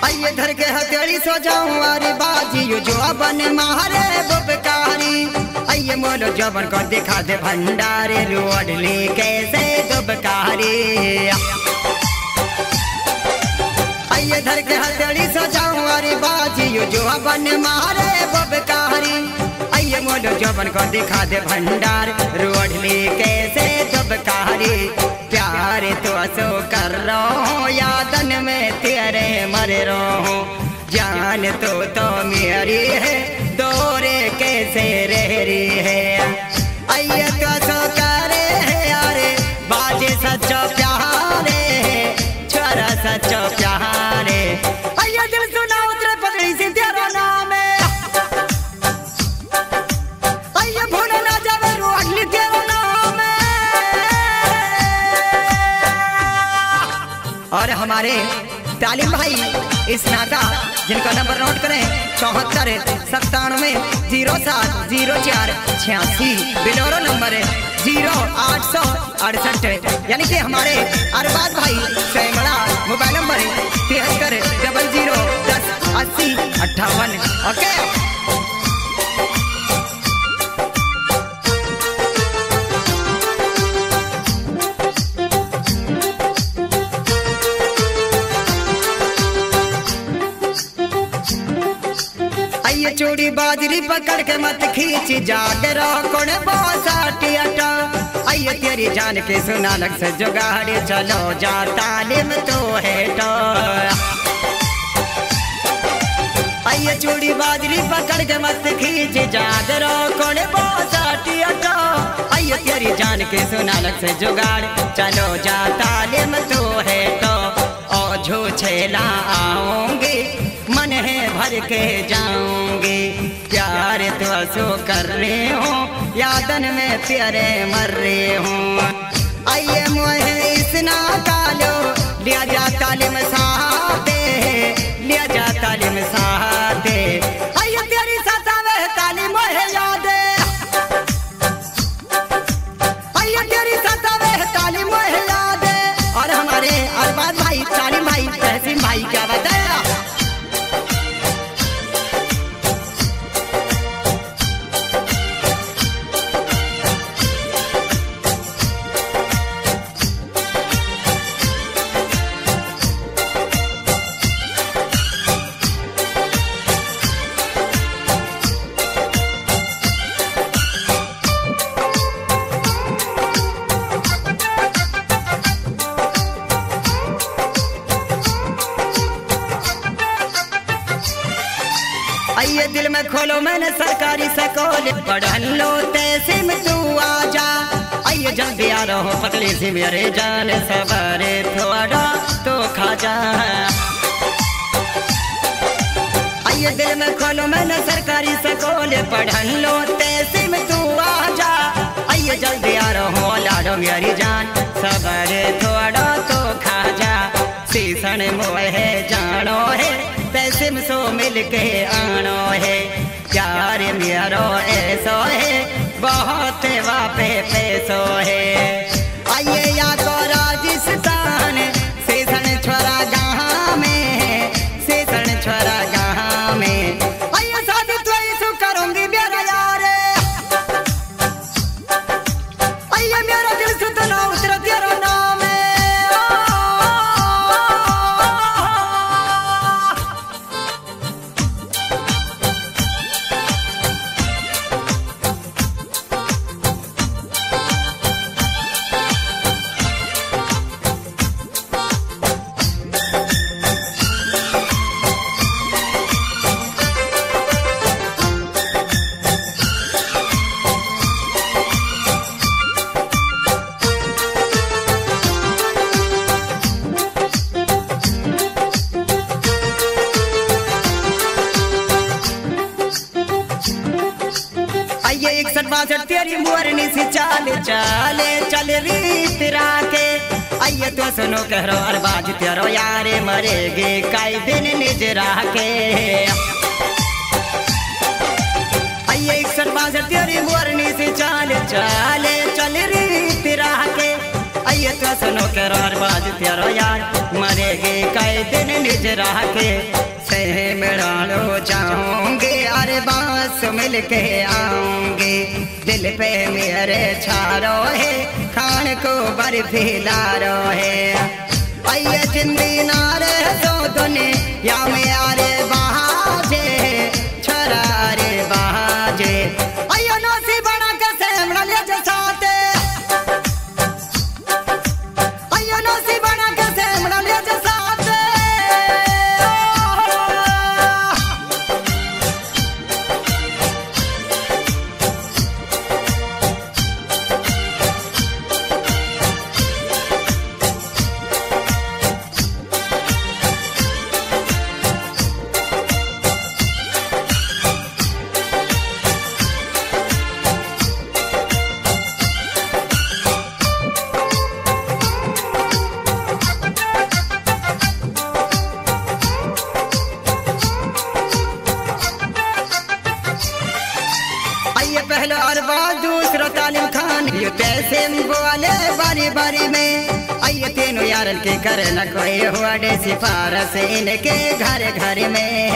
आइए धर के हथेली सो जाऊं अरे बाजी जो बन मारे बुबकारी। आइए मोलो जबन को दिखा दे भंडारे रोडली कैसे दुबकारी। आइए धर के हथेली सो जाऊं अरे बाजी जो बन मारे बुबकारी। आइए मोलो जबन को दिखा दे भंडार रोडली कैसे दुबकारी। प्यार तो सो कर रहा यादन में तेरे मर रहा हूँ। जान तो मेरी है दौरे कैसे रह रही है। आइए तो सो करे है यारे बाजे सच्चो प्यारे छोरा सच्चो प्यारे। आइए दिल सुना उतरे पगड़ी से तेरा नाम है। आइए भूल ना जावे रोडली तेरा नाम है। और हमारे तालिम भाई इस नाता जिनका नंबर नोट करें 74 07 04 86 बिलोरो नंबर है 0868 यानी कि हमारे अरबाज भाई सैमड़ा मोबाइल नंबर है 73 00 10 80 58। ओके चूड़ी बाजरी पकड़ के मत खींच जाग रहो कौन बोसाटी अटा। आइए तेरी जान के सुना लग से जुगाड़े चलो जा तालिम तो है तो। आइए चूड़ी बाजरी पकड़ के मत खींच जाग रहो कौन बोसाटी अटा। आइए तेरी जान के सुना लग से जुगाड़ चलो जा तालिम तो है तो। और झूठेला आऊंगी मन है भर के जाऊंगी। प्यार तो सो कर रहे हो यादन में तेरे मर रहे हूँ। आइए मोहे इसना कालो लिया जा तालिम साथे लिया जा तालिम साथे। आइए तेरी सतावे तालिम मोहे यादे। आइए तेरी सतावे तालिम मोहे यादे। और हमारे अरबाज भाई तालिम भाई तहसीन भाई क्या बताया। आइए दिल में खोलो मैंने सरकारी सकोले पढ़न लो तैसे में तू आजा। आइए जल्दी आ रहो पतली सी मेरे जान सवारे थोड़ा तो खा जा। आइए दिल में खोलो मैंने सरकारी सकोले पढ़न लो तैसे में तू आजा। आइए जल्दी आ रहो लाडो मेरी जान सवारे थोड़ा तो खा जा। सीसन मोह है जानो है पैसे में सो मिल के आनो है। प्यार मेरा ऐसो है बहुत वापे पैसो है। आइए या तो राजस्थान सीसन छोरा गाँव में सीसन छोरा गाँव में। आइए शादी तो ऐसो करूंगी मेरा यार। आइए मेरा दिल सुतना उतर तेरा नाम है। आइए 61 तेरी मोरनी से चाल चाले चल रीत राके। आइए तो सुनो कह रो अरबाज तेरो यारे मरेगे कई दिन निज राके। आइए 61 तेरी मोरनी से चाल चाले चल रीत राके। आइए तो सुनो के रोर बाज तेरो यार मरेगे कई दिन निज राह के सह मिला लो चाहूंगे अरे बांस मिल के आऊंगे दिल पे मेरे छारो है खान को बर्फी लारो है आइए जिंदी नारे तो दुनिया में आरे बाजे छरा रे बाजे आइए नौसी बना के सेमड़ा ले जसाते आइए नौसी बना के सेमड़ा ले जसाते पहला और बात दूसरा तालिम खान ये पैसे वाले बारी बारी में आइए तीनों यारन के करे न कोई हुआ डे सिफारस इनके घर घर में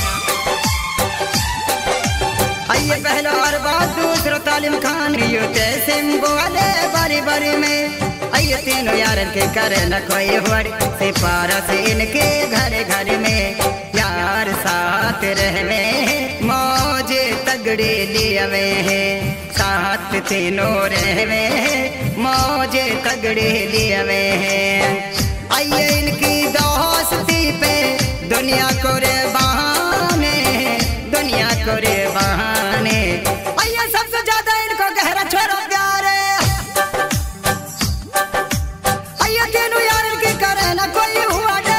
आइए पहला और बात दूसरा तालिम खान ये पैसे वाले बारी बारी में आइए तीनों यारन के करे न कोई हुआ सिफारस इनके घर घर में यार साथ रहवे मौज तगड़े लियवे है साथ तीनों रहवे मौज तगड़े लियवे है आइए इनकी दोस्ती पे दुनिया को रे बहाने दुनिया को रे बहाने आइए सबसे ज्यादा इनको गहरा छोरा प्यार आइए तीनों यार इनकी करे ना कोई हुआ डे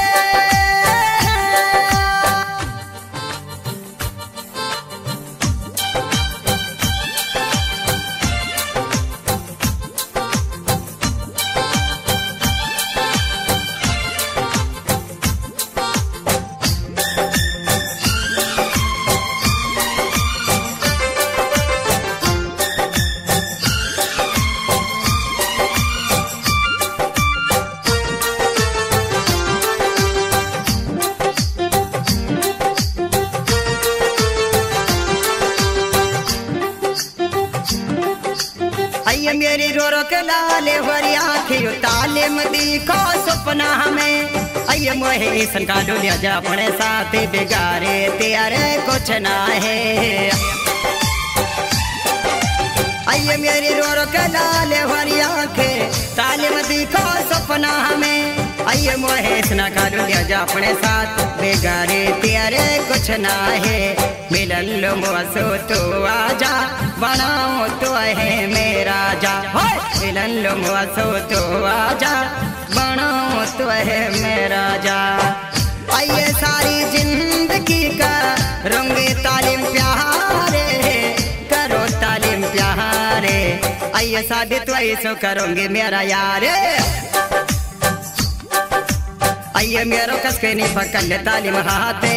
आइए मेरी रो रो के लाले हरी आँखियों तालिम दी को सपना हमें आइए मोहे ईसन का डोलिया जा अपने साथ बिगाड़े तेरे कुछ ना है आइए मेरी रो रो के लाले हरी आँखें तालिम दी को सपना हमें आइए मोहे ईसन का डोलिया जा अपने साथ बिगाड़े तेरे कुछ ना है मिलन लो मुआसो तो आजा बनाओ तो है मेरा जा मिलन लो मुआसो तो आजा बनाओ तो है मेरा जा आइए सारी जिंदगी का रंगे तालिम प्यारे करो तालिम प्यारे आइए शादी तो ऐसो करोगे मेरा यार आइए मेरो कसके नहीं पकड़ ले तालिम हाथे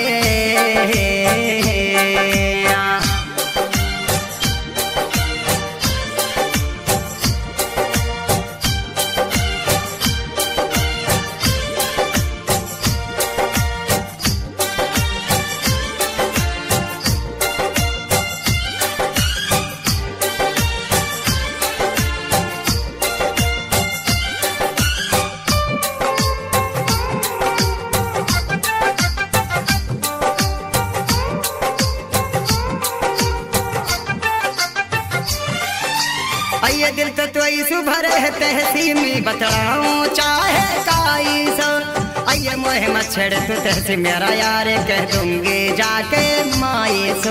आइए दिल तो तोई सुभर है तहसीमी बतलाऊं चाहे काई सो आइए मोहे मच्छर तो तहसी मेरा यार कह दूंगी जाके माए सो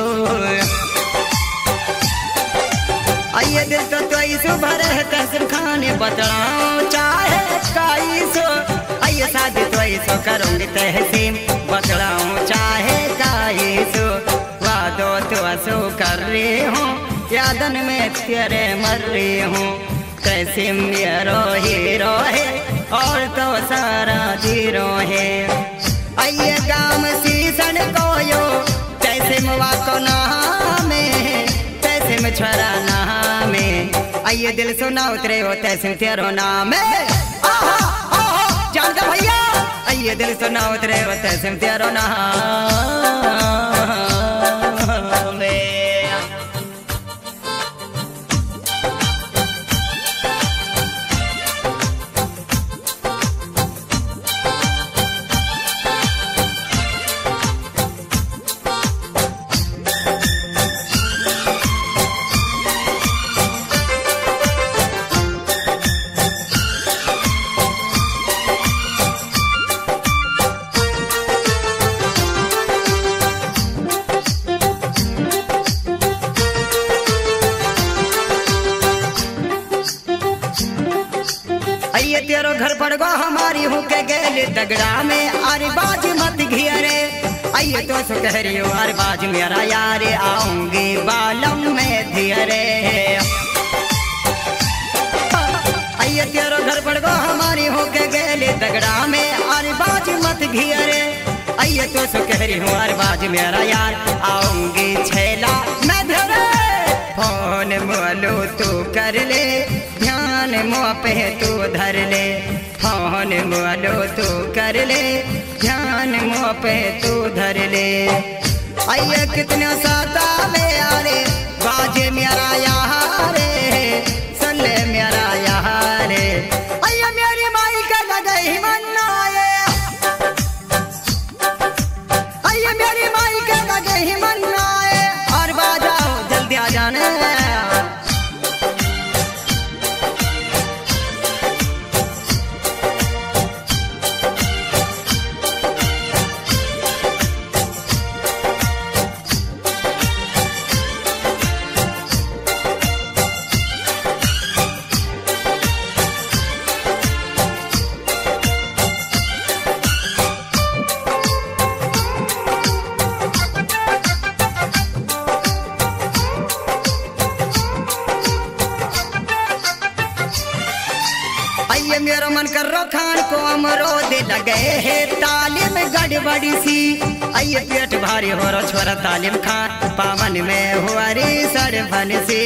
आइए दिल तो तोई सुभर है तहसीम खाने बतलाऊं चाहे काई सो आइए शादी तोई सो करूंगी तहसीम बतलाऊं चाहे काई सो वादो तो असो कर रही हूँ यादन में तेरे मर रही हूँ कैसे मेरो हीरो है और तो सारा जीरो है आइए गाम सीसन को यो कैसे मुआ को नहा में कैसे में छरा नहा में आइए दिल सुना उतरे होते सिंह तेरो नाम है। जानता भैया आइए दिल सुना उतरे होते सिंह तेरो नाम। आइए तेरो घर पड़ गो हमारी हूँ के गेल तगड़ा में अरे बाज मत घियरे। आइए तो सुकहरी अरे बाज मेरा यार आऊंगी बालम में धियरे। आइए तेरो घर पड़ गो हमारी हूँ के गेल तगड़ा में अरे बाज मत घियरे। आइए तो सुकहरी हूँ अरे बाज मेरा यार आऊंगी छैला मैं धियरे। फोन मोलो तू कर ले ध्यान मुँह पे तू धर ले। फोन मोलो तू कर ले ध्यान मुँह पे तू धर ले। आइए कितना सतावे अरे बाजे मेरा यारे सुन ले मेरा यारे। आइए मेरी माई का लगे ही मन्नाए। आइए मेरी माई का लगे ही मन्नाए और बाजाओ जल्दी आ जाने। आइए मेरा मन कर रो खान को अमरोद लगे है तालीम गड़बड़ी सी। आइए पेट भारी हो रो छोरा तालीम खान पावन में हुआ रे सरफन से।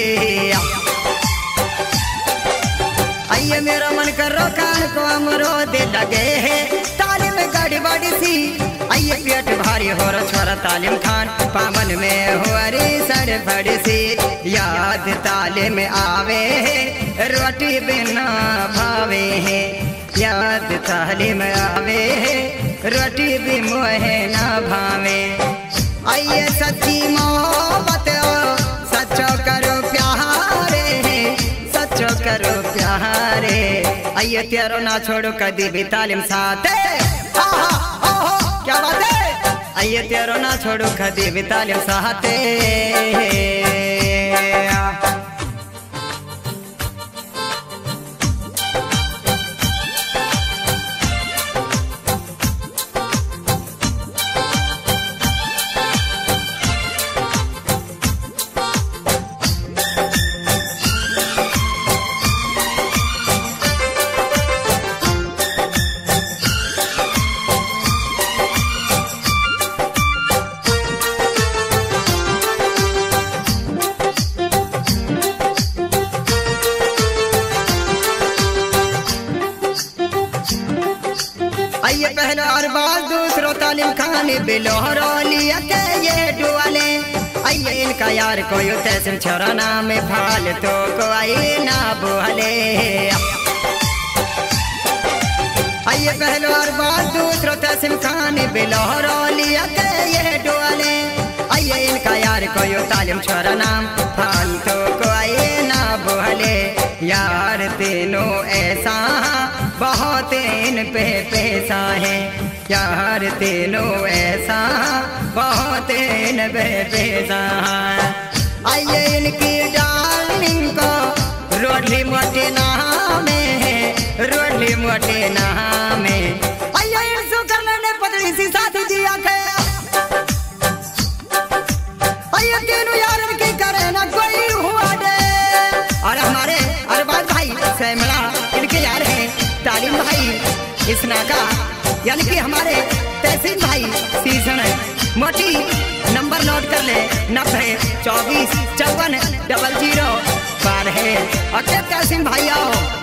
आइए मेरा मन कर रो खान को अमरोद लगे है तालीम गड़बड़ी सी। आइए पेट भारी हो रो छोरा तालीम खान पावन में हुआ रे सरफन से। याद तालीम आवे है रोटी बिना भावे है। याद तालीम आवे है रोटी भी मोहे ना भावे। आइए सच्ची मोहब्बत सच्चो करो प्यारे सच्चो करो प्यारे। आइए तेरो ना छोड़ो कदी भी तालीम साथ क्या बात है। आइए तेरो ना छोड़ो कदी भी तालीम साथ। आइए पहला और बात दूसरो तालीम खाने बिलोहरो लिया के ये डुआले। आइए इनका यार कोई तैसिम छोरा नाम फाल तो कोई ना बोले। आइए पहला और बात दूसरो तैसिम खाने बिलोहरो लिया के ये डुआले। आइए इनका यार कोई तालीम छोरा नाम फाल तो कोई ना बोले। यार तीनों ऐसा बहुत इन पे पैसा है। यार तीनों ऐसा बहुत इन पे पैसा है। आइए इनकी डार्लिंग को रोडली मोटे नाम है रोडली मोटे नाम है। आइए इनसे करने ने पतली सी साथी दिया के। आइए तीनों यार इनकी करे ना कोई हुआ दे। और हमारे अरबाज भाई सैमला इनके यार हैं तालीम भाई इसना का यानी कि हमारे तहसीन भाई सीजन मोटी नंबर नोट कर ले 90 24 54 00 12। है। ओके कासिम भाइयों।